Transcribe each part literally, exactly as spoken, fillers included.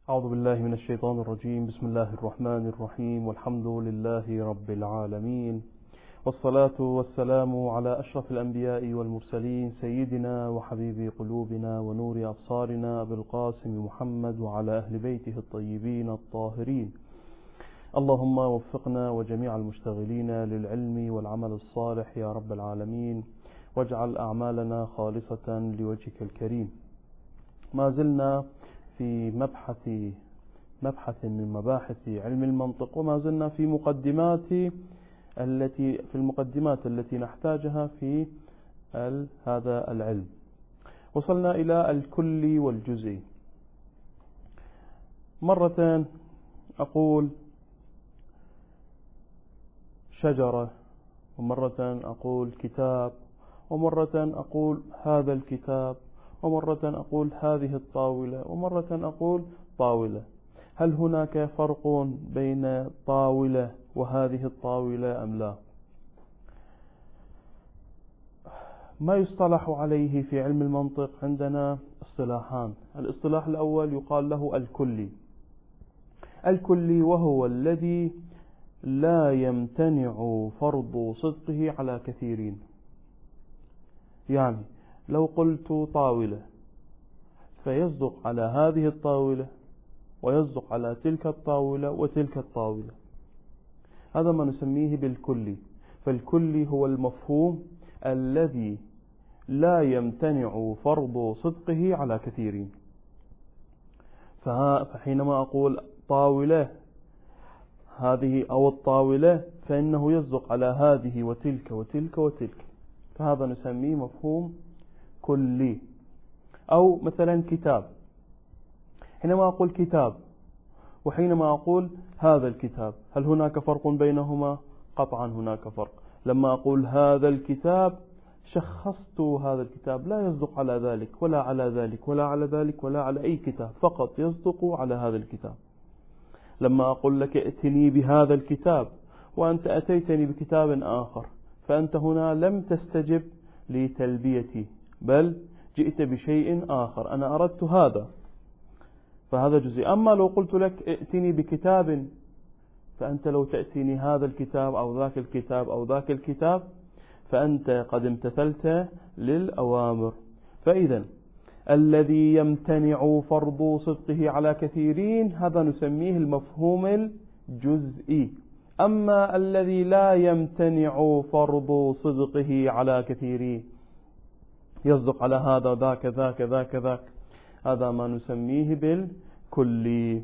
أعوذ بالله من الشيطان الرجيم. بسم الله الرحمن الرحيم، والحمد لله رب العالمين، والصلاة والسلام على أشرف الأنبياء والمرسلين، سيدنا وحبيب قلوبنا ونور أبصارنا أبي القاسم محمد وعلى أهل بيته الطيبين الطاهرين. اللهم وفقنا وجميع المشتغلين للعلم والعمل الصالح يا رب العالمين، واجعل أعمالنا خالصة لوجهك الكريم. ما زلنا في مبحث مبحث من مباحث علم المنطق، وما زلنا في مقدمات التي في المقدمات التي نحتاجها في هذا العلم. وصلنا إلى الكلي والجزئي. مرة أقول شجرة، ومرة أقول كتاب، ومرة أقول هذا الكتاب، ومرة أقول هذه الطاولة، ومرة أقول طاولة. هل هناك فرق بين طاولة وهذه الطاولة أم لا؟ ما يصطلح عليه في علم المنطق عندنا اصطلاحان. الاصطلاح الأول يقال له الكلي. الكلي وهو الذي لا يمتنع فرض صدقه على كثيرين. يعني لو قلت طاولة فيصدق على هذه الطاولة ويصدق على تلك الطاولة وتلك الطاولة. هذا ما نسميه بالكلي. فالكلي هو المفهوم الذي لا يمتنع فرض صدقه على كثيرين. فحينما أقول طاولة هذه أو الطاولة فإنه يصدق على هذه وتلك وتلك وتلك، فهذا نسميه مفهوم كلي. أو مثلا كتاب، حينما أقول كتاب وحينما أقول هذا الكتاب، هل هناك فرق بينهما؟ قطعا هناك فرق. لما أقول هذا الكتاب شخصت هذا الكتاب، لا يصدق على ذلك ولا على ذلك ولا على ذلك ولا على أي كتاب، فقط يصدق على هذا الكتاب. لما أقول لك ائتني بهذا الكتاب وأنت أتيتني بكتاب آخر، فأنت هنا لم تستجب لتلبيتي، بل جئت بشيء آخر، أنا أردت هذا، فهذا جزء. أما لو قلت لك ائتني بكتاب، فأنت لو تأتيني هذا الكتاب أو ذاك الكتاب أو ذاك الكتاب فأنت قد امتثلت للأوامر. فإذا الذي يمتنع فرض صدقه على كثيرين هذا نسميه المفهوم الجزئي. أما الذي لا يمتنع فرض صدقه على كثيرين، يصدق على هذا ذاك ذاك ذاك ذاك، هذا ما نسميه بالكلي.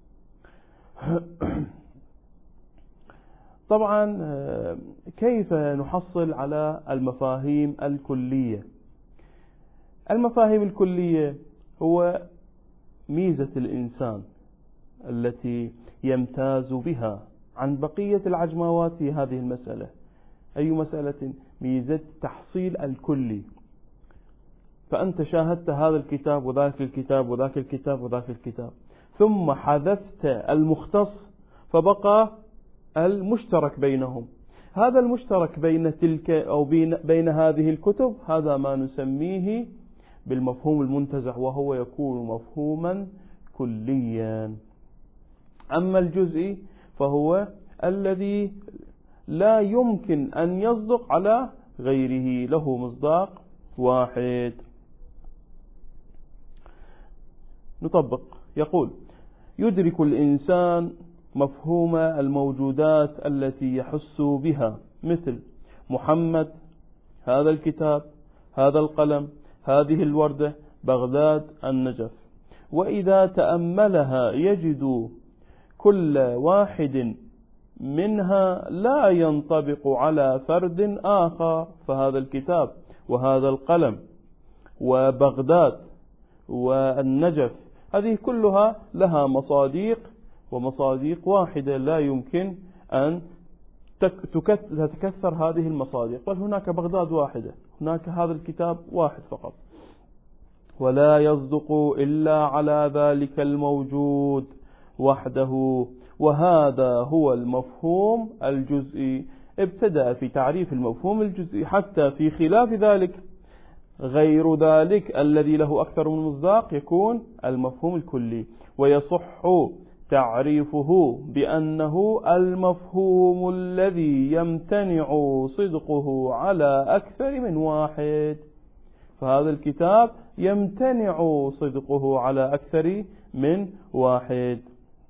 طبعا كيف نحصل على المفاهيم الكلية؟ المفاهيم الكلية هو ميزة الإنسان التي يمتاز بها عن بقية العجموات في هذه المسألة. أي مسألة؟ ميزة تحصيل الكلي. فأنت شاهدت هذا الكتاب وذاك الكتاب وذاك الكتاب وذاك الكتاب، ثم حذفت المختص فبقى المشترك بينهم. هذا المشترك بين تلك أو بين, بين هذه الكتب هذا ما نسميه بالمفهوم المنتزع، وهو يكون مفهوما كليا. أما الجزئي فهو الذي لا يمكن أن يصدق على غيره، له مصداق واحد. نطبق. يقول: يدرك الإنسان مفهوم الموجودات التي يحس بها، مثل محمد، هذا الكتاب، هذا القلم، هذه الوردة، بغداد، النجف. وإذا تأملها يجد كل واحد منها لا ينطبق على فرد آخر، فهذا الكتاب وهذا القلم وبغداد والنجف هذه كلها لها مصاديق، ومصاديق واحدة لا يمكن أن تتكثر هذه المصاديق، بل هناك بغداد واحدة، هناك هذا الكتاب واحد فقط، ولا يصدق إلا على ذلك الموجود وحده. وهذا هو المفهوم الجزئي. ابتدأ في تعريف المفهوم الجزئي حتى في خلاف ذلك غير ذلك الذي له أكثر من مصداق يكون المفهوم الكلي. ويصح تعريفه بأنه المفهوم الذي يمتنع صدقه على أكثر من واحد. فهذا الكتاب يمتنع صدقه على أكثر من واحد.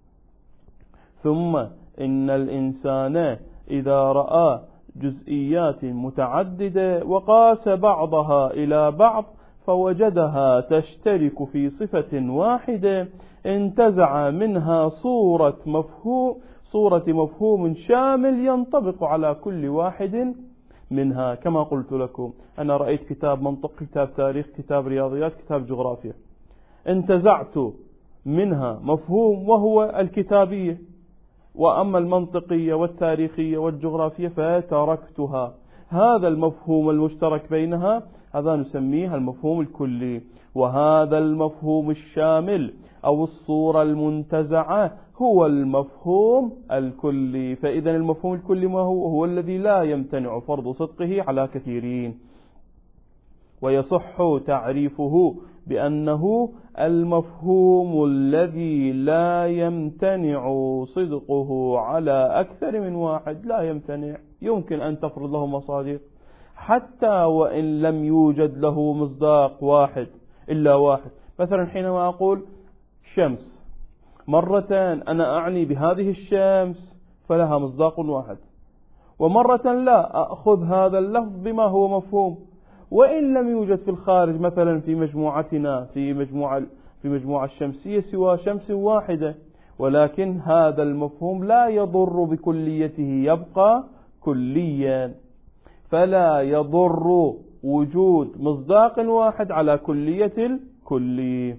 ثم إن الإنسان إذا رأى جزئيات متعددة وقاس بعضها إلى بعض فوجدها تشترك في صفة واحدة انتزع منها صورة مفهوم صورة مفهوم شامل ينطبق على كل واحد منها. كما قلت لكم، أنا رأيت كتاب منطق، كتاب تاريخ، كتاب رياضيات، كتاب جغرافيا، انتزعت منها مفهوم وهو الكتابية، وأما المنطقية والتاريخية والجغرافية فتركتها. هذا المفهوم المشترك بينها هذا نسميه المفهوم الكلي، وهذا المفهوم الشامل أو الصورة المنتزعة هو المفهوم الكلي. فإذا المفهوم الكلي ما هو؟ هو الذي لا يمتنع فرض صدقه على كثيرين. ويصح تعريفه بأنه المفهوم الذي لا يمتنع صدقه على أكثر من واحد. لا يمتنع، يمكن أن تفرض له مصادق حتى وإن لم يوجد له مصداق واحد إلا واحد. مثلا حينما أقول شمس مرة أنا أعني بهذه الشمس فلها مصداق واحد، ومرة لا أخذ هذا اللفظ بما هو مفهوم، وإن لم يوجد في الخارج مثلا في مجموعتنا في مجموعة في مجموعة الشمسية سوى شمس واحدة، ولكن هذا المفهوم لا يضر بكليته، يبقى كليا. فلا يضر وجود مصداق واحد على كلية الكلي.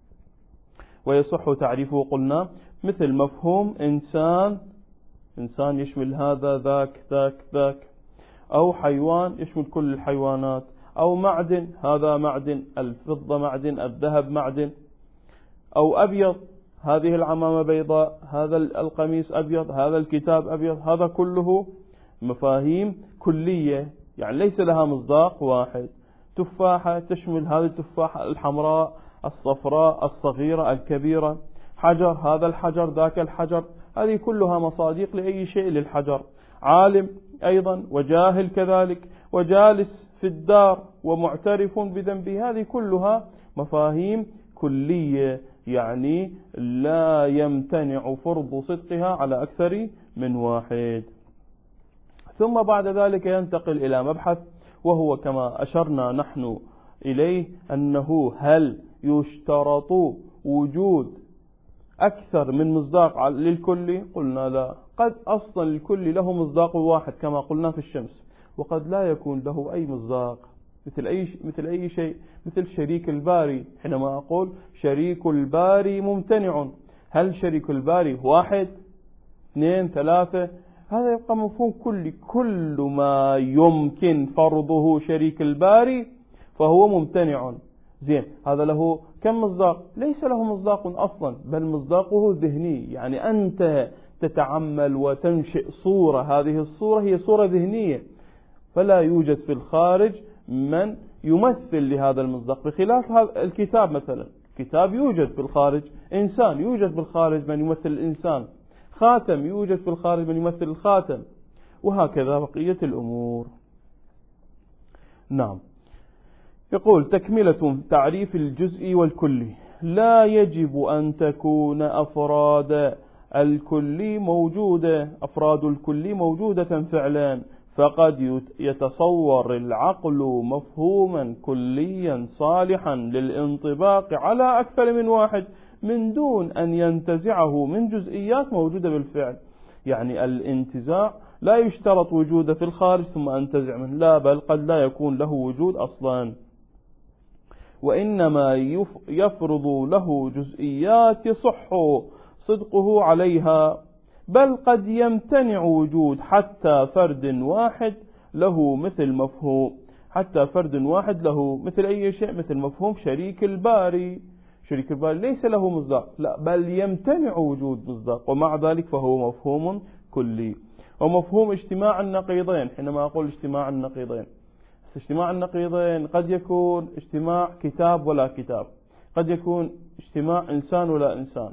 ويصح تعريفه قلنا مثل مفهوم إنسان، إنسان يشمل هذا ذاك ذاك ذاك، أو حيوان يشمل كل الحيوانات، أو معدن هذا معدن، الفضة معدن، الذهب معدن، أو أبيض هذه العمامة بيضاء، هذا القميص أبيض، هذا الكتاب أبيض. هذا كله مفاهيم كلية، يعني ليس لها مصداق واحد. تفاحة تشمل هذه التفاحة الحمراء، الصفراء، الصغيرة، الكبيرة. حجر هذا الحجر ذاك الحجر، هذه كلها مصادق لأي شيء للحجر. عالم أيضا وجاهل كذلك، وجالس في الدار ومعترف بذنبه، هذه كلها مفاهيم كلية، يعني لا يمتنع فرض صدقها على أكثر من واحد. ثم بعد ذلك ينتقل إلى مبحث، وهو كما أشرنا نحن إليه أنه هل يشترط وجود أكثر من مصداق للكل؟ قلنا لا، قد أصلا الكل له مصداق واحد كما قلنا في الشمس، وقد لا يكون له أي مصداق، مثل أي مثل أي شيء، مثل شريك الباري. حينما أقول شريك الباري ممتنع، هل شريك الباري واحد اثنين ثلاثة؟ هذا يبقى مفهوم كلي، كل ما يمكن فرضه شريك الباري فهو ممتنع. زين، هذا له كم مصداق؟ ليس له مصداق أصلا، بل مصداقه ذهني، يعني أنت تتعمل وتنشئ صورة، هذه الصورة هي صورة ذهنية، فلا يوجد في الخارج من يمثل لهذا المصداق، بخلاف هذا الكتاب. مثلا كتاب يوجد في الخارج، إنسان يوجد في الخارج من يمثل الإنسان، خاتم يوجد في الخارج من يمثل الخاتم، وهكذا بقية الأمور. نعم. يقول تكملة تعريف الجزء والكلي: لا يجب أن تكون أفراد الكلي موجودة أفراد الكلي موجودة فعلا، فقد يتصور العقل مفهوما كليا صالحا للانطباق على أكثر من واحد من دون أن ينتزعه من جزئيات موجودة بالفعل. يعني الانتزاع لا يشترط وجوده في الخارج ثم أنتزع منه، لا، بل قد لا يكون له وجود أصلا، وإنما يفرض له جزئيات يصح صدقه عليها، بل قد يمتنع وجود حتى فرد واحد له مثل مفهوم حتى فرد واحد له مثل أي شيء، مثل مفهوم شريك الباري. شريك الباري ليس له مصداق، لا، بل يمتنع وجود مصداق، ومع ذلك فهو مفهوم كلي. ومفهوم اجتماع النقيضين، حينما أقول اجتماع النقيضين، اجتماع النقيضين قد يكون اجتماع كتاب ولا كتاب، قد يكون اجتماع إنسان ولا إنسان،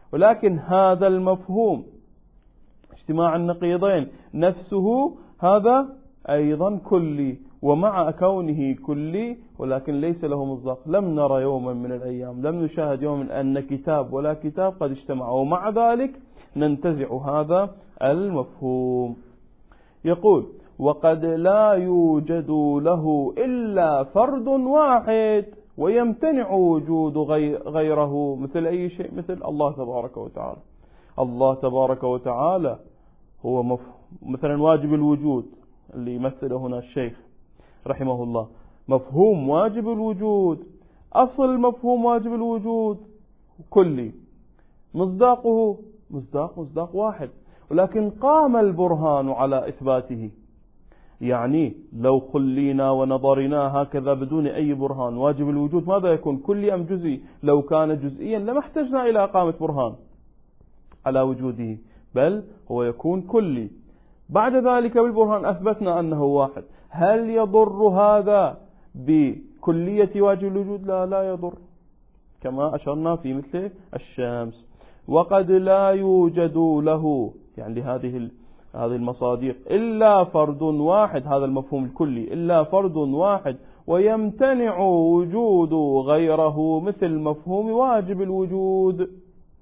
ولكن هذا المفهوم اجتماع النقيضين نفسه هذا أيضا كلي، ومع كونه كلي ولكن ليس له مصداق. لم نرى يوما من الأيام، لم نشاهد يوما أن كتاب ولا كتاب قد اجتمع، ومع ذلك ننتزع هذا المفهوم. يقول: وقد لا يوجد له إلا فرد واحد ويمتنع وجود غيره، مثل أي شيء؟ مثل الله تبارك وتعالى. الله تبارك وتعالى هو مف... مثلا واجب الوجود اللي يمثل هنا الشيخ رحمه الله، مفهوم واجب الوجود، أصل مفهوم واجب الوجود كلي، مصداقه مصداق مصداق واحد، ولكن قام البرهان على إثباته. يعني لو خلينا ونظرنا هكذا بدون أي برهان واجب الوجود ماذا يكون؟ كلي أم جزئي؟ لو كان جزئيا لما احتجنا إلى إقامة برهان على وجوده، بل هو يكون كلي. بعد ذلك بالبرهان أثبتنا أنه واحد. هل يضر هذا بكلية واجب الوجود؟ لا لا يضر، كما أشرنا في مثل الشمس. وقد لا يوجد له، يعني لهذه هذه المصادق، إلا فرد واحد، هذا المفهوم الكلي، إلا فرد واحد ويمتنع وجود غيره، مثل مفهوم واجب الوجود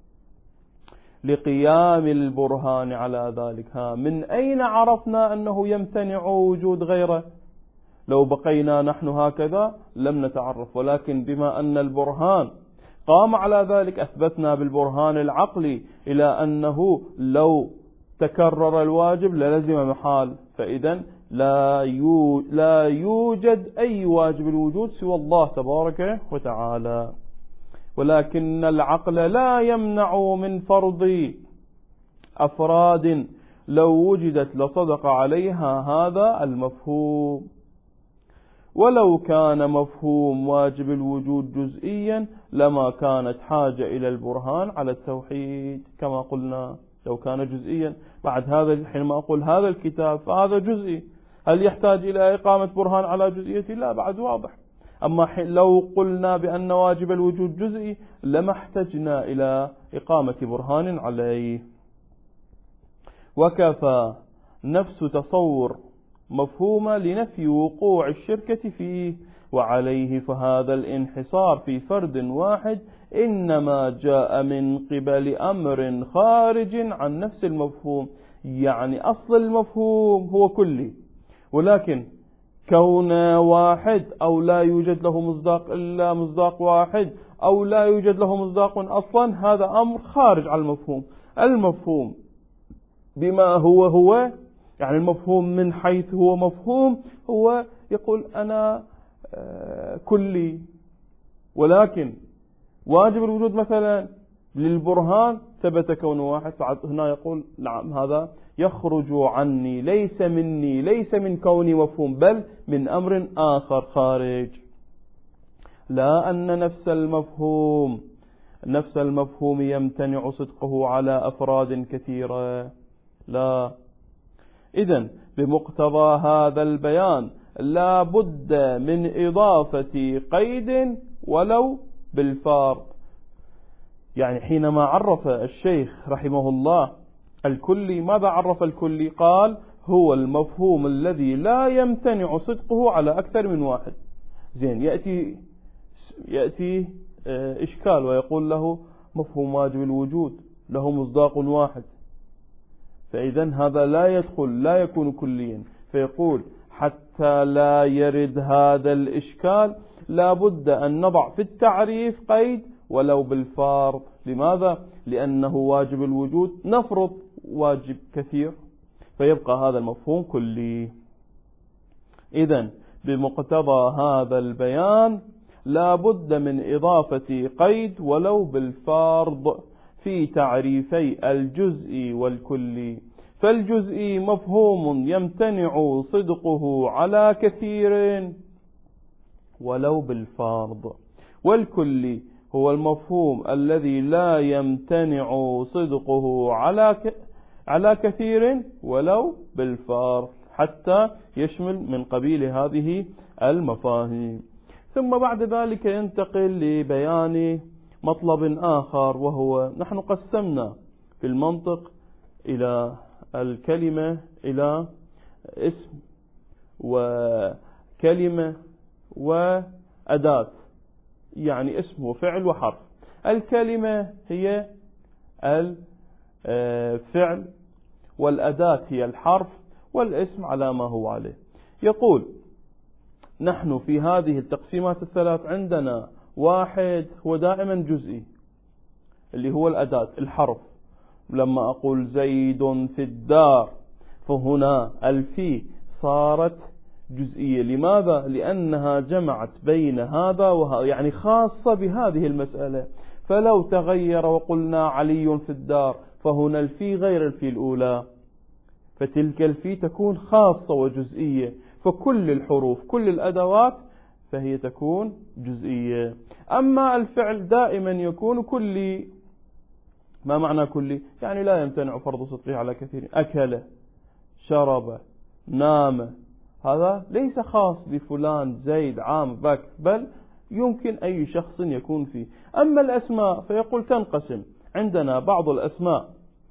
لقيام البرهان على ذلك. ها من أين عرفنا أنه يمتنع وجود غيره؟ لو بقينا نحن هكذا لم نتعرف، ولكن بما أن البرهان قام على ذلك أثبتنا بالبرهان العقلي إلى أنه لو تكرر الواجب للزم محال، فإذا لا لا يوجد أي واجب الوجود سوى الله تبارك وتعالى. ولكن العقل لا يمنع من فرض أفراد لو وجدت لصدق عليها هذا المفهوم، ولو كان مفهوم واجب الوجود جزئيا لما كانت حاجة إلى البرهان على التوحيد كما قلنا. لو كان جزئيا، بعد هذا حينما أقول هذا الكتاب فهذا جزئي، هل يحتاج إلى إقامة برهان على جزئيته؟ لا، بعد واضح. أما لو قلنا بأن واجب الوجود جزئي لما احتجنا إلى إقامة برهان عليه. وكفى نفس تصور مفهومة لنفي وقوع الشركة فيه، وعليه فهذا الانحصار في فرد واحد إنما جاء من قبل أمر خارج عن نفس المفهوم. يعني أصل المفهوم هو كلي، ولكن كون واحد أو لا يوجد له مصداق إلا مصداق واحد أو لا يوجد له مصداق أصلا، هذا أمر خارج عن المفهوم. المفهوم بما هو هو، يعني المفهوم من حيث هو مفهوم هو يقول أنا كلي، ولكن واجب الوجود مثلا للبرهان ثبت كونه واحد، فهنا يقول نعم هذا يخرج عني، ليس مني، ليس من كوني مفهوم، بل من أمر آخر خارج. لا أن نفس المفهوم نفس المفهوم يمتنع صدقه على أفراد كثيرة، لا. إذن بمقتضى هذا البيان لا بد من إضافة قيد ولو بالفارق. يعني حينما عرف الشيخ رحمه الله الكلي، ماذا عرف الكلي؟ قال هو المفهوم الذي لا يمتنع صدقه على أكثر من واحد. زين، يأتي يأتي إشكال ويقول له مفهوم واجب الوجود له مصداق واحد، فإذا هذا لا يدخل، لا يكون كليا. فيقول حتى لا يرد هذا الإشكال لا بد أن نضع في التعريف قيد ولو بالفارق. لماذا؟ لأنه واجب الوجود نفرض واجب كثير، فيبقى هذا المفهوم كلي. إذن بمقتضى هذا البيان لا بد من إضافة قيد ولو بالفارض في تعريفي الجزء والكلي. فالجزء مفهوم يمتنع صدقه على كثير ولو بالفارض، والكلي هو المفهوم الذي لا يمتنع صدقه على على كثير ولو بالفارض، حتى يشمل من قبيل هذه المفاهيم. ثم بعد ذلك ينتقل لبيان مطلب آخر، وهو نحن قسمنا في المنطق إلى الكلمة إلى اسم وكلمة وأداة، يعني اسم وفعل وحرف. الكلمة هي الفعل، والأداة هي الحرف، والاسم على ما هو عليه. يقول نحن في هذه التقسيمات الثلاث عندنا واحد هو دائما جزئي اللي هو الأداة الحرف. لما أقول زيد في الدار فهنا الفي صارت جزئية. لماذا؟ لأنها جمعت بين هذا وهذا، يعني خاصة بهذه المسألة. فلو تغير وقلنا علي في الدار فهنا الفي غير الفي الأولى، فتلك الفي تكون خاصة وجزئية. فكل الحروف كل الأدوات فهي تكون جزئية. أما الفعل دائما يكون كلي. ما معنى كلي؟ يعني لا يمتنع فرض صدقه على كثير. أكل، شرب، نام، هذا ليس خاص بفلان زيد عام بكر، بل يمكن أي شخص يكون فيه. أما الأسماء فيقول تنقسم عندنا بعض الأسماء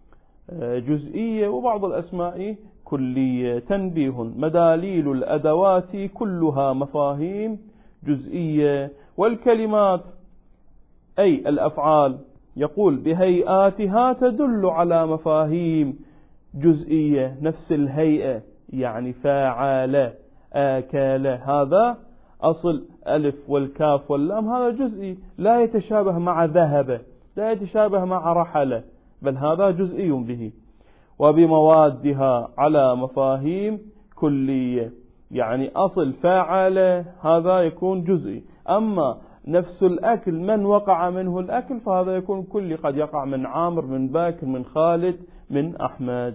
جزئية وبعض الأسماء كلية. تنبيه: مداليل الأدوات كلها مفاهيم جزئية. والكلمات أي الأفعال يقول بهيئاتها تدل على مفاهيم جزئية. نفس الهيئة يعني فاعل، آكل، هذا أصل ألف والكاف واللام، هذا جزئي لا يتشابه مع ذهب، لا يتشابه مع رحل، بل هذا جزئي به. وبموادها على مفاهيم كلية، يعني أصل فاعل هذا يكون جزئي. أما نفس الأكل من وقع منه الأكل فهذا يكون كلي، قد يقع من عامر، من باكر، من خالد، من أحمد.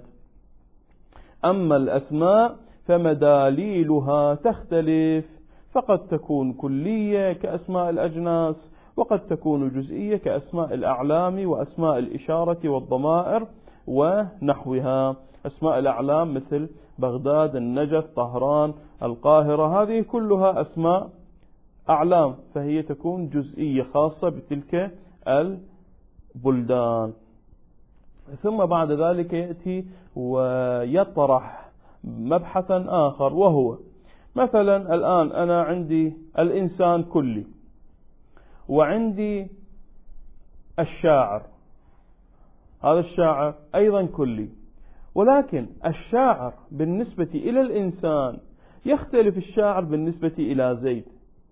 أما الأسماء فمداليلها تختلف، فقد تكون كلية كأسماء الأجناس، وقد تكون جزئية كأسماء الأعلام وأسماء الإشارة والضمائر ونحوها. أسماء الأعلام مثل بغداد، النجف، طهران، القاهرة، هذه كلها أسماء أعلام، فهي تكون جزئية خاصة بتلك البلدان. ثم بعد ذلك يأتي ويطرح مبحثا آخر، وهو مثلا الآن أنا عندي الإنسان كلي، وعندي الشاعر، هذا الشاعر أيضا كلي، ولكن الشاعر بالنسبة إلى الإنسان يختلف الشاعر بالنسبة إلى زيد.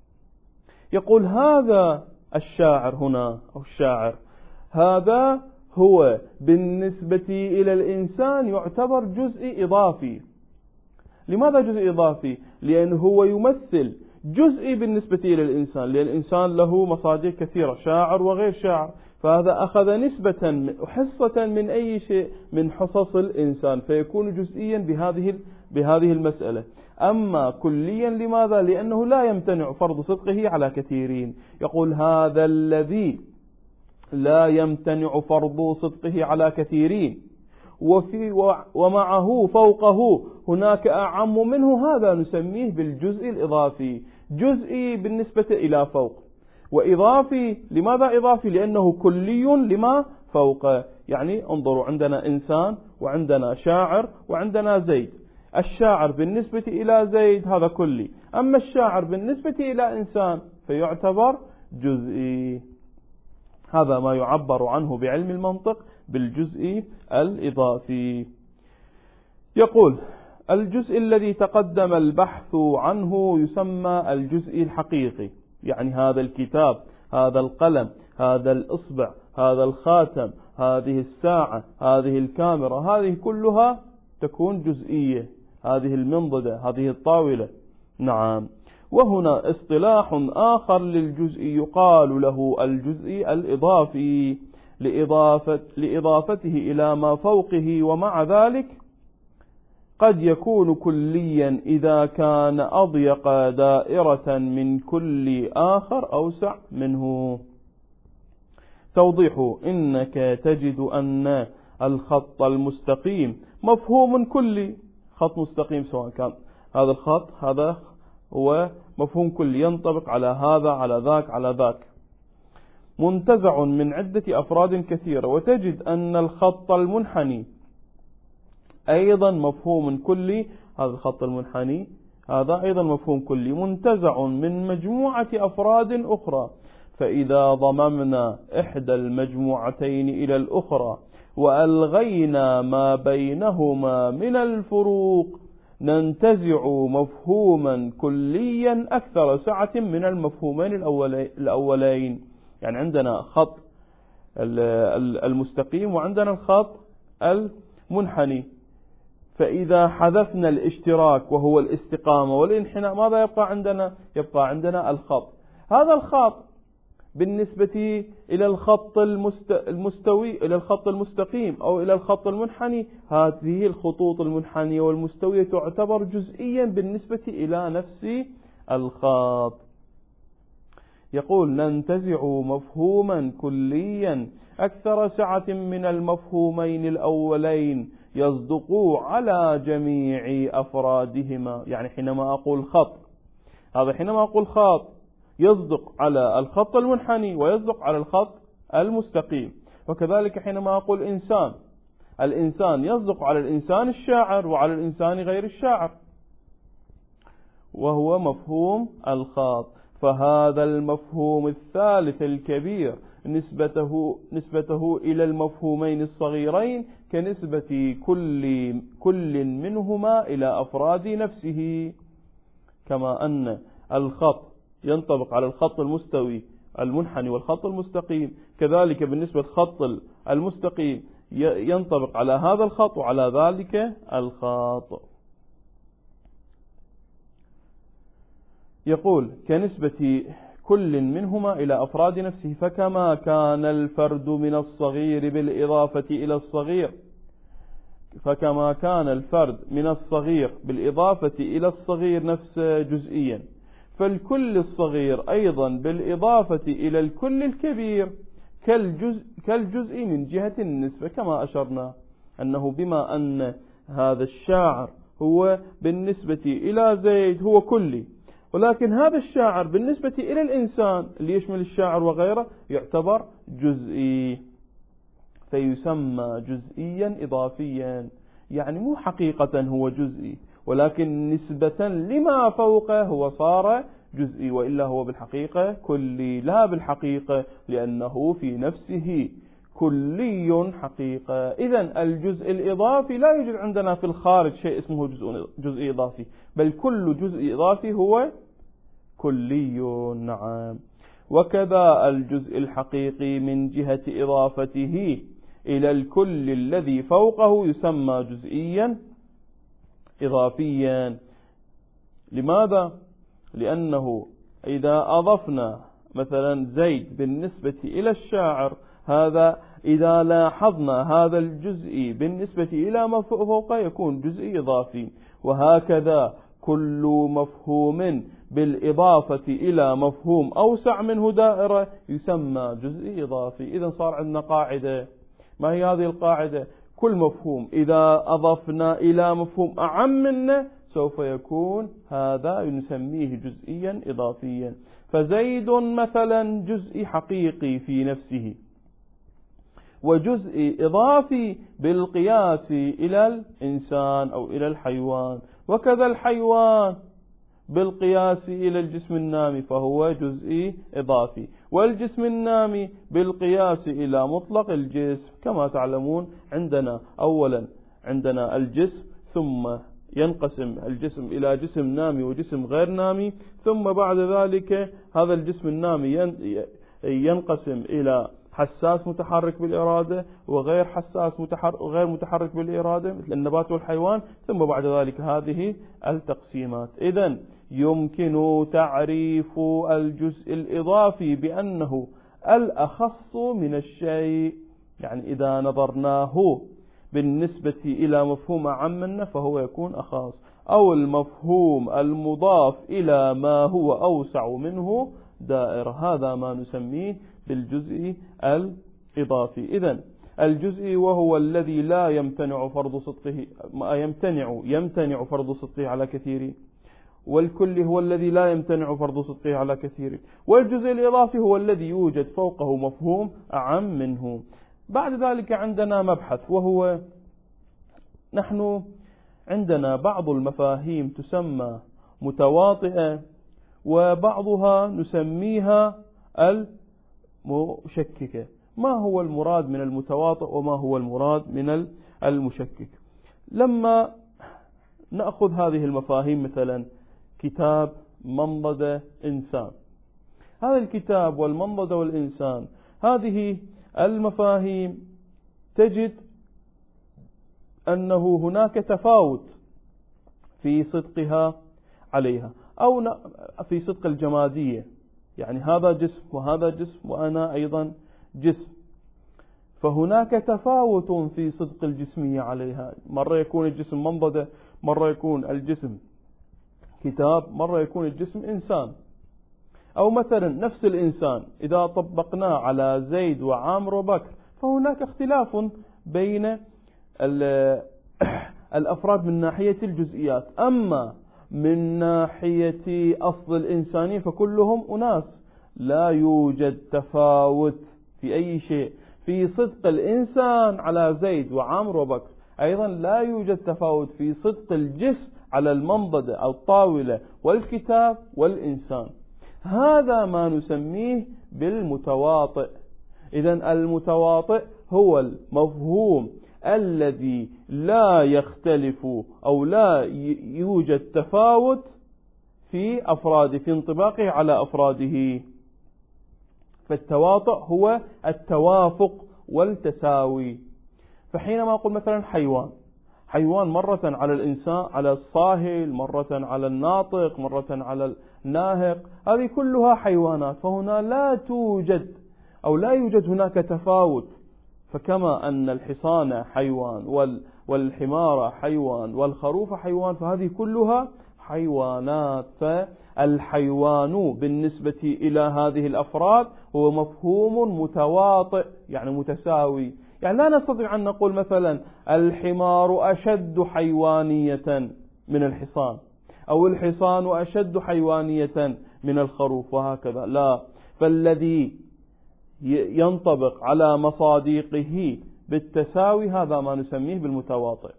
يقول هذا الشاعر هنا أو الشاعر هذا هو بالنسبة إلى الإنسان يعتبر جزء إضافي. لماذا جزء إضافي؟ لأنه هو يمثل جزء بالنسبة إلى الإنسان، لأن الإنسان له مصادر كثيرة، شاعر وغير شاعر، فهذا أخذ نسبة حصة من أي شيء من حصص الإنسان، فيكون جزئيا بهذه بهذه المسألة. أما كليا لماذا؟ لأنه لا يمتنع فرض صدقه على كثيرين. يقول هذا الذي لا يمتنع فرض صدقه على كثيرين، وفي ومعه فوقه هناك أعم منه، هذا نسميه بالجزء الإضافي. جزئي بالنسبة إلى فوق، وإضافي. لماذا إضافي؟ لأنه كلي لما فوقه. يعني انظروا، عندنا إنسان وعندنا شاعر وعندنا زيد. الشاعر بالنسبة إلى زيد هذا كلي، أما الشاعر بالنسبة إلى إنسان فيعتبر جزئي. هذا ما يعبر عنه بعلم المنطق بالجزء الإضافي. يقول الجزء الذي تقدم البحث عنه يسمى الجزء الحقيقي، يعني هذا الكتاب، هذا القلم، هذا الإصبع، هذا الخاتم، هذه الساعة، هذه الكاميرا، هذه كلها تكون جزئية. هذه المنضدة، هذه الطاولة. نعم. وهنا اصطلاح آخر للجزء يقال له الجزء الإضافي لإضافة لإضافته إلى ما فوقه، ومع ذلك قد يكون كليا إذا كان أضيق دائرة من كل آخر أوسع منه. توضيح: إنك تجد أن الخط المستقيم مفهوم كلي. خط مستقيم سواء كان هذا الخط، هذا هو مفهوم كلي ينطبق على هذا، على ذاك، على ذاك. منتزع من عدة أفراد كثيرة. وتجد أن الخط المنحني أيضا مفهوم كلي. هذا الخط المنحني هذا أيضا مفهوم كلي منتزع من مجموعة أفراد أخرى. فإذا ضممنا إحدى المجموعتين إلى الأخرى وألغينا ما بينهما من الفروق ننتزع مفهوما كليا أكثر سعة من المفهومين الأولين. يعني عندنا خط المستقيم وعندنا الخط المنحني. فإذا حذفنا الاشتراك وهو الاستقامة والانحناء ماذا يبقى عندنا؟ يبقى عندنا الخط. هذا الخط بالنسبة إلى الخط المستوي إلى الخط المستقيم أو إلى الخط المنحني، هذه الخطوط المنحنية والمستوية تعتبر جزئيا بالنسبة إلى نفس الخط. يقول ننتزع مفهوما كليا أكثر سعة من المفهومين الأولين يصدق على جميع أفرادهما. يعني حينما أقول خط، هذا حينما أقول خط يصدق على الخط المنحني ويصدق على الخط المستقيم. وكذلك حينما أقول إنسان، الإنسان يصدق على الإنسان الشاعر وعلى الإنسان غير الشاعر، وهو مفهوم الخط. فهذا المفهوم الثالث الكبير نسبته, نسبته إلى المفهومين الصغيرين كنسبة كل, كل منهما إلى أفراد نفسه. كما أن الخط ينطبق على الخط المستوي المنحني والخط المستقيم، كذلك بالنسبة للخط المستقيم ينطبق على هذا الخط وعلى ذلك الخط. يقول كنسبة كل منهما إلى أفراد نفسه. فكما كان الفرد من الصغير بالإضافة إلى الصغير فكما كان الفرد من الصغير بالإضافة إلى الصغير نفس جزئيا، فالكل الصغير أيضا بالإضافة إلى الكل الكبير كالجزء, كالجزء من جهة النسبة. كما أشرنا أنه بما أن هذا الشاعر هو بالنسبة إلى زيد هو كلي، ولكن هذا الشاعر بالنسبة إلى الإنسان اللي يشمل الشاعر وغيره يعتبر جزئي، فيسمى جزئيا إضافيا. يعني مو حقيقة هو جزئي، ولكن نسبة لما فوقه هو صار جزئي، وإلا هو بالحقيقة كلي. لا بالحقيقة، لأنه في نفسه كلي حقيقة. إذن الجزء الإضافي لا يوجد عندنا في الخارج شيء اسمه جزء, جزء إضافي، بل كل جزء إضافي هو كلي. نعم. وكذا الجزء الحقيقي من جهة إضافته إلى الكل الذي فوقه يسمى جزئيا إضافيا. لماذا؟ لأنه إذا أضفنا مثلا زيد بالنسبة إلى الشاعر، هذا إذا لاحظنا هذا الجزء بالنسبة إلى ما فوقه يكون جزء إضافي. وهكذا كل مفهوم بالإضافة إلى مفهوم أوسع منه دائرة يسمى جزء إضافي. إذن صار عندنا قاعدة. ما هي هذه القاعدة؟ كل مفهوم إذا أضفنا إلى مفهوم أعم منه سوف يكون هذا نسميه جزئيا إضافيا. فزيد مثلا جزء حقيقي في نفسه، وجزء إضافي بالقياس إلى الإنسان أو إلى الحيوان، وكذا الحيوان بالقياس إلى الجسم النامي فهو جزء إضافي، والجسم النامي بالقياس إلى مطلق الجسم. كما تعلمون عندنا أولا عندنا الجسم، ثم ينقسم الجسم إلى جسم نامي وجسم غير نامي، ثم بعد ذلك هذا الجسم النامي ينقسم إلى حساس متحرك بالإرادة وغير حساس متحرك وغير متحرك بالإرادة مثل النبات والحيوان، ثم بعد ذلك هذه التقسيمات. إذن يمكن تعريف الجزء الإضافي بأنه الأخص من الشيء. يعني إذا نظرناه بالنسبة إلى مفهوم أعم منه فهو يكون أخص، أو المفهوم المضاف إلى ما هو أوسع منه دائرة. هذا ما نسميه بالجزء الإضافي. إذن الجزء وهو الذي لا يمتنع فرض صدقه، يمتنع يمتنع فرض صدقه على كثير، والكل هو الذي لا يمتنع فرض صدقه على كثير، والجزء الإضافي هو الذي يوجد فوقه مفهوم أعم منه. بعد ذلك عندنا مبحث، وهو نحن عندنا بعض المفاهيم تسمى متواطئة، وبعضها نسميها المشككة. ما هو المراد من المتواطئ وما هو المراد من المشكك؟ لما نأخذ هذه المفاهيم، مثلا كتاب، منضدة، إنسان، هذا الكتاب والمنضدة والإنسان، هذه المفاهيم تجد أنه هناك تفاوت في صدقها عليها، أو في صدق الجمادية، يعني هذا جسم وهذا جسم وأنا أيضا جسم، فهناك تفاوت في صدق الجسمية عليها. مرة يكون الجسم منضدة، مرة يكون الجسم كتاب، مرة يكون الجسم إنسان. أو مثلا نفس الإنسان إذا طبقناه على زيد وعامر وبكر، فهناك اختلاف بين الأفراد من ناحية الجزئيات، أما من ناحية أصل الإنسانية فكلهم أناس، لا يوجد تفاوت في أي شيء في صدق الإنسان على زيد وعامر وبكر. أيضا لا يوجد تفاوت في صدق الجسم على المنضدة أو الطاولة والكتاب والإنسان. هذا ما نسميه بالمتواطئ. إذن المتواطئ هو المفهوم الذي لا يختلف أو لا يوجد تفاوت في أفراده، في انطباقه على أفراده. فالتواطؤ هو التوافق والتساوي. فحينما أقول مثلا حيوان، حيوان مرة على الإنسان، على الصاهل، مرة على الناطق، مرة على الناهق، هذه كلها حيوانات، فهنا لا توجد أو لا يوجد هناك تفاوت. فكما أن الحصان حيوان والحمار حيوان والخروف حيوان، فهذه كلها حيوانات. فالحيوان بالنسبة إلى هذه الأفراد هو مفهوم متواطئ، يعني متساوي. يعني لا نستطيع أن نقول مثلا الحمار أشد حيوانية من الحصان، أو الحصان أشد حيوانية من الخروف، وهكذا. لا، فالذي ينطبق على مصادقه بالتساوي هذا ما نسميه بالمتواطئ.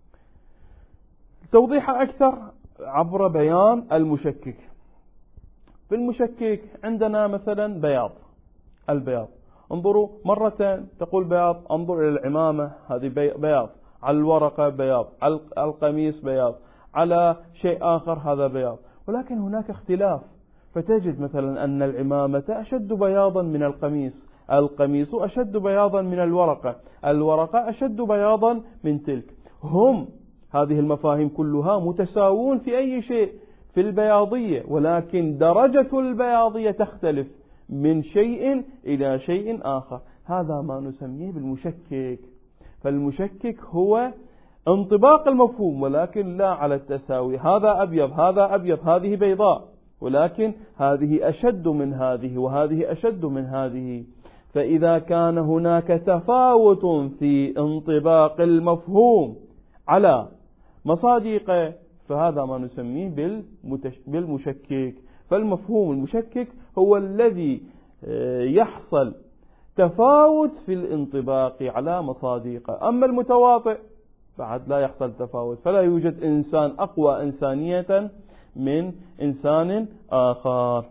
توضيح أكثر عبر بيان المشكك. في المشكك عندنا مثلا بياض، البياض، انظروا، مرة تقول بياض، انظر إلى العمامة، هذه بياض، على الورقة بياض، على القميص بياض، على شيء آخر هذا بياض. ولكن هناك اختلاف، فتجد مثلا أن العمامة أشد بياضا من القميص، القميص أشد بياضا من الورقة، الورقة أشد بياضا من تلك. هم هذه المفاهيم كلها متساوون في أي شيء، في البياضية، ولكن درجة البياضية تختلف من شيء إلى شيء آخر. هذا ما نسميه بالمشكك. فالمشكك هو انطباق المفهوم ولكن لا على التساوي، هذا أبيض، هذا أبيض، هذه بيضاء، ولكن هذه أشد من هذه وهذه أشد من هذه. فإذا كان هناك تفاوت في انطباق المفهوم على مصادقه فهذا ما نسميه بالمشكك. فالمفهوم المشكك هو الذي يحصل تفاوت في الانطباق على مصادقه. أما المتواطئ بعد لا يحصل تفاوت، فلا يوجد إنسان أقوى إنسانية من إنسان آخر.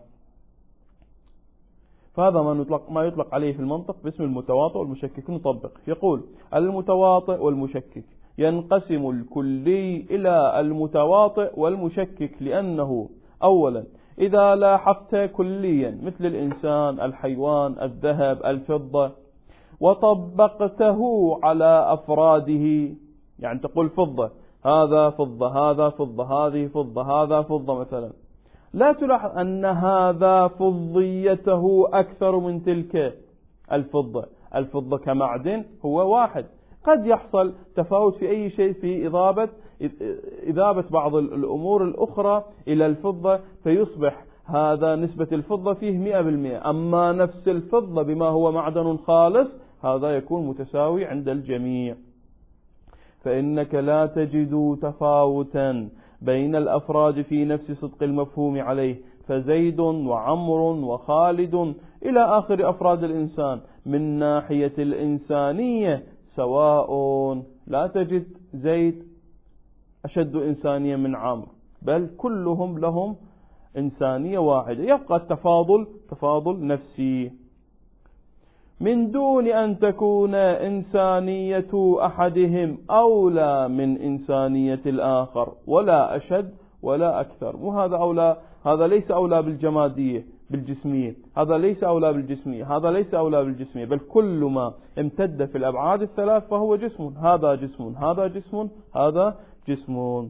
فهذا ما نطلق ما يطلق عليه في المنطق باسم المتواطئ والمشكك. نطبق، يقول المتواطئ والمشكك ينقسم الكلي إلى المتواطئ والمشكك، لأنه أولا إذا لاحظت كليا مثل الإنسان، الحيوان، الذهب، الفضة، وطبقته على أفراده، يعني تقول فضة، هذا فضة، هذا فضة، هذه فضة، هذا فضة مثلا، لا تلاحظ أن هذا فضيته أكثر من تلك الفضة. الفضة كمعدن هو واحد، قد يحصل تفاوت في أي شيء في إضافة إضافة بعض الأمور الأخرى إلى الفضة، فيصبح هذا نسبة الفضة فيه مئة بالمئة. أما نفس الفضة بما هو معدن خالص هذا يكون متساوي عند الجميع. فإنك لا تجد تفاوتا بين الأفراد في نفس صدق المفهوم عليه، فزيد وعمر وخالد إلى آخر أفراد الإنسان من ناحية الإنسانية سواء، لا تجد زيد أشد إنسانية من عمرو، بل كلهم لهم إنسانية واحدة، يبقى التفاضل تفاضل نفسي، من دون أن تكون إنسانية أحدهم أولى من إنسانية الآخر، ولا أشد ولا أكثر. وهذا أولى، هذا ليس أولى بالجمادية بالجسمية، هذا ليس أولى بالجسمية، هذا ليس أولى بالجسمية، بل كل ما امتد في الأبعاد الثلاث فهو جسم، هذا جسم هذا جسم هذا جسم.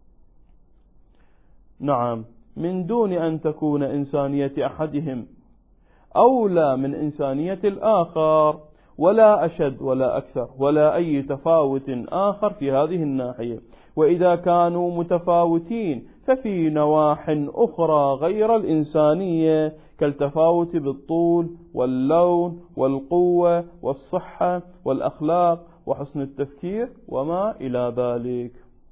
نعم، من دون أن تكون إنسانية أحدهم أولى من إنسانية الآخر، ولا أشد ولا أكثر، ولا أي تفاوت آخر في هذه الناحية. وإذا كانوا متفاوتين ففي نواح أخرى غير الإنسانية، كالتفاوت بالطول واللون والقوة والصحة والأخلاق وحسن التفكير وما إلى ذلك.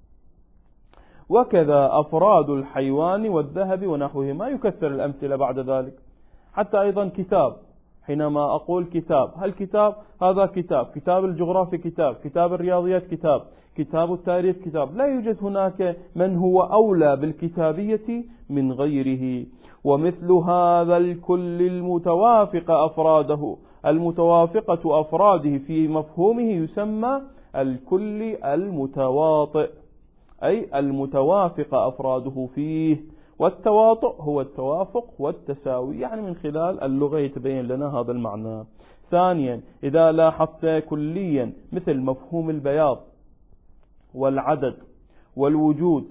وكذا أفراد الحيوان والذهب ونحوه، ما يكثر الأمثلة بعد ذلك. حتى أيضا كتاب، حينما أقول كتاب، هل كتاب هذا كتاب، كتاب الجغرافيا كتاب، كتاب الرياضيات كتاب، كتاب التاريخ كتاب، لا يوجد هناك من هو أولى بالكتابية من غيره. ومثل هذا الكل المتوافق أفراده، المتوافقة أفراده في مفهومه يسمى الكل المتواطئ، أي المتوافق أفراده فيه. والتواطؤ هو التوافق والتساوي، يعني من خلال اللغة يتبين لنا هذا المعنى. ثانيا، إذا لاحظت كليا مثل مفهوم البياض والعدد والوجود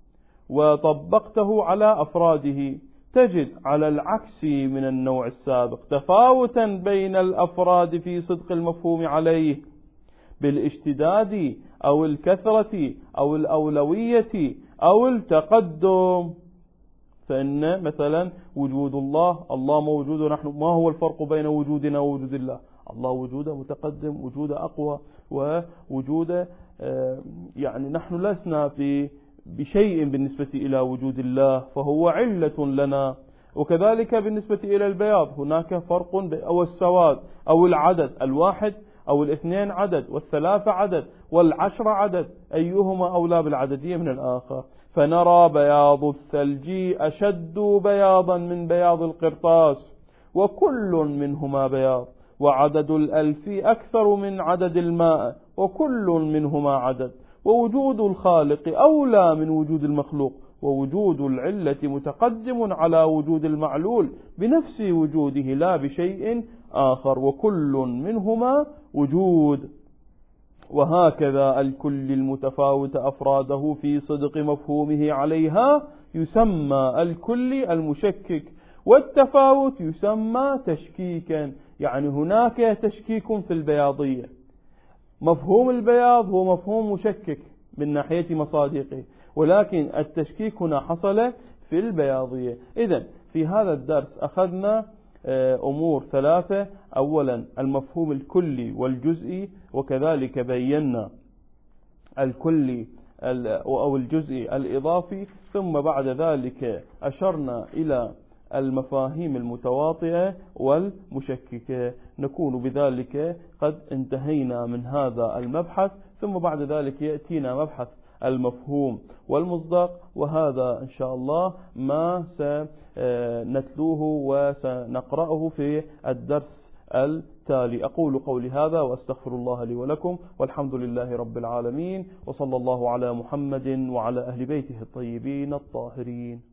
وطبقته على أفراده، تجد على العكس من النوع السابق تفاوتا بين الأفراد في صدق المفهوم عليه بالاشتداد أو الكثرة أو الأولوية أو التقدم. فإن مثلا وجود الله، الله موجود ونحن، ما هو الفرق بين وجودنا ووجود الله؟ الله وجوده متقدم، وجوده أقوى، ووجوده يعني نحن لسنا بشيء بالنسبة إلى وجود الله، فهو علة لنا. وكذلك بالنسبة إلى البياض هناك فرق، أو السواد أو العدد، الواحد أو الاثنين عدد، والثلاثة عدد، والعشر عدد، أيهما أولى بالعددية من الآخر؟ فنرى بياض الثلج أشد بياضا من بياض القرطاس، وكل منهما بياض، وعدد الألف أكثر من عدد الماء، وكل منهما عدد، ووجود الخالق أولى من وجود المخلوق، ووجود العلة متقدم على وجود المعلول بنفس وجوده لا بشيء آخر، وكل منهما وجود. وهكذا الكل المتفاوت أفراده في صدق مفهومه عليها يسمى الكل المشكك، والتفاوت يسمى تشكيكا. يعني هناك تشكيك في البياضية، مفهوم البياض هو مفهوم مشكك من ناحية مصادقه، ولكن التشكيك هنا حصل في البياضية. إذن في هذا الدرس أخذنا أمور ثلاثة: أولا المفهوم الكلي والجزئي، وكذلك بينا الكلي أو الجزئي الإضافي، ثم بعد ذلك أشرنا إلى المفاهيم المتواطئة والمشككة. نكون بذلك قد انتهينا من هذا المبحث، ثم بعد ذلك يأتينا مبحث المفهوم والمصداق، وهذا إن شاء الله ما سنتلوه وسنقرأه في الدرس التالي. أقول قولي هذا وأستغفر الله لي ولكم، والحمد لله رب العالمين، وصلى الله على محمد وعلى أهل بيته الطيبين الطاهرين.